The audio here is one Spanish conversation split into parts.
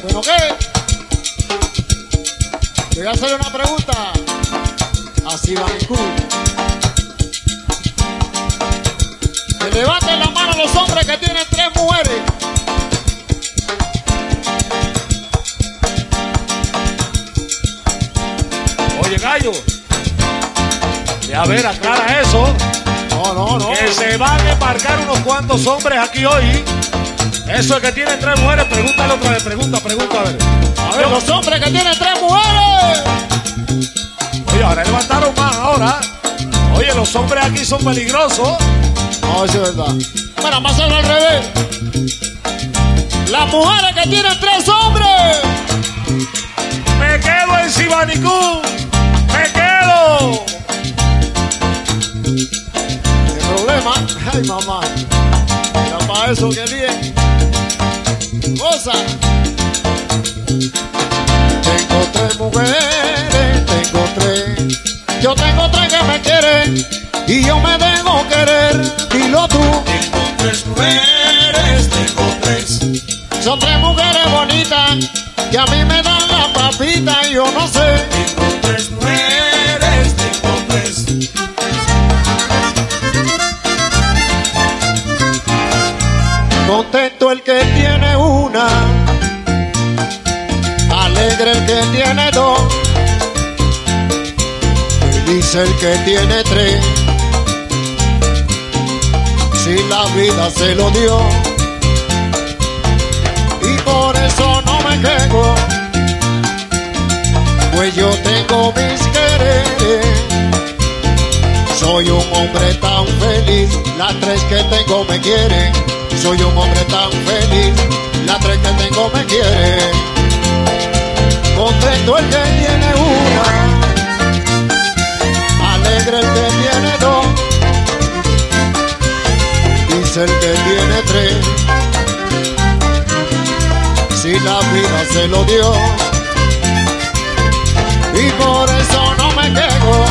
Bueno, ¿qué? Voy a hacerle una pregunta a Sibanicú. Que levanten la mano los hombres que tienen 3 mujeres. Oye, gallo. Y a ver, aclara eso. No. Que se van a embarcar unos cuantos hombres aquí hoy. Eso es que tienen 3 mujeres. Pregúntale otra vez. Pregunta, a ver. A ver, los hombres que tienen 3 mujeres. Oye, ahora levantaron más ahora. Oye, los hombres aquí son peligrosos. No, eso es verdad. Bueno, vamos a hacerlo al revés. Las mujeres que tienen 3 hombres. Me quedo en Sibanicú. Me quedo. ¿Qué problema? Ay, mamá. Mira para eso que bien. Cosa. Tengo 3 mujeres, tengo 3. Yo tengo 3 que me quieren y yo me dejo querer. Dilo tú. Tengo 3 mujeres, tengo 3. Son 3 mujeres bonitas que a mí me dan la papita y yo no sé. Tengo 3 mujeres, tengo 3. Contento el que tiene una, alegre el que tiene 2, feliz el que tiene 3. Si la vida se lo dio, y por eso no me quejo, pues yo tengo mis quereres. Soy un hombre tan feliz, las 3 que tengo me quieren. Soy un hombre tan feliz, las 3 que tengo me quieren. Contento el que tiene una, alegre el que tiene 2, dice el que tiene 3. Si la vida se lo dio, y por eso no me quejo,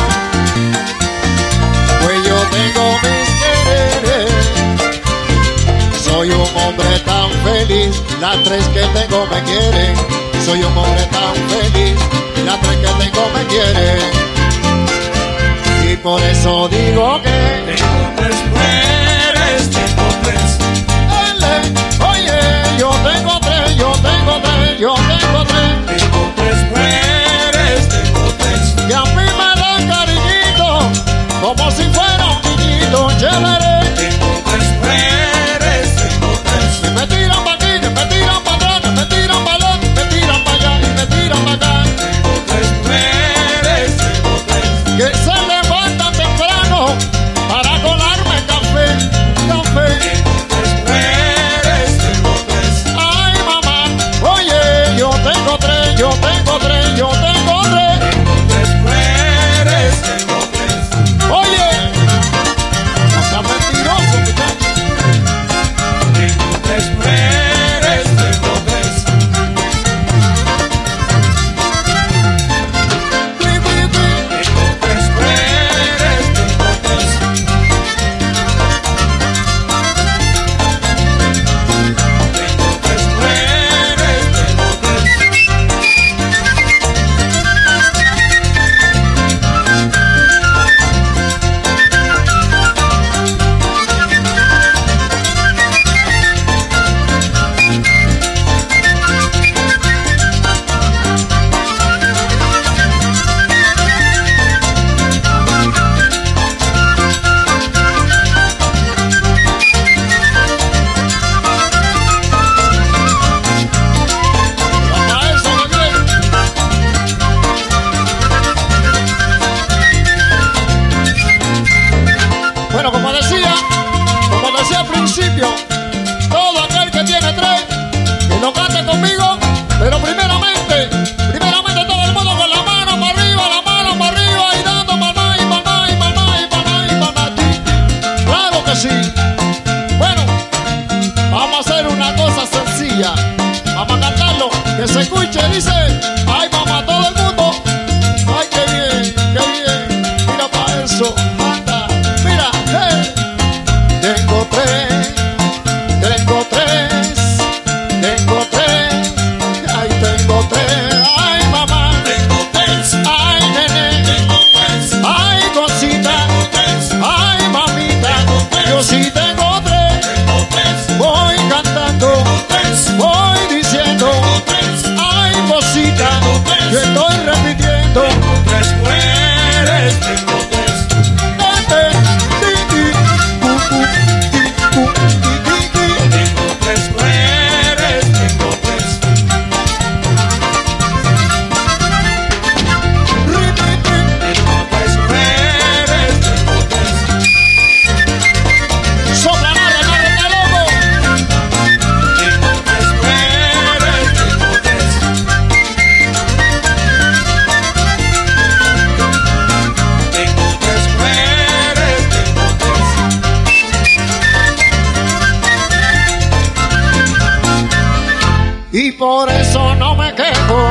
pues yo tengo mis quereres. Soy un hombre tan feliz, las 3 que tengo me quieren. Soy un hombre tan feliz, las 3 que tengo me quieren. Y por eso digo que Tengo 3 mujeres, tengo 3. oye, yo tengo 3, yo tengo 3, yo tengo 3. Tengo 3 mujeres, tengo 3. Y a mí me dan cariñito, como si fuera un niñito chévere. Tengo 3 mujeres, tengo 3. Que me tiran pa' aquí, que me tiran pa' atrás, que me tiran pa' allá, que me tiran pa' allá y me tiran pa' acá. Tengo 3 mujeres, tengo 3. Que se levantan temprano para y por eso no me quejo,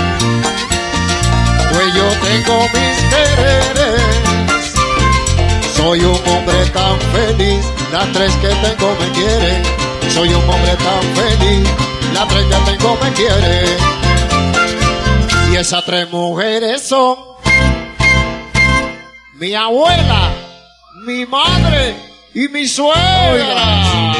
pues yo tengo mis quereres. Soy un hombre tan feliz, las tres que tengo me quieren. Soy un hombre tan feliz, las tres que tengo me quieren. Y esas tres mujeres son mi abuela, mi madre y mi suegra.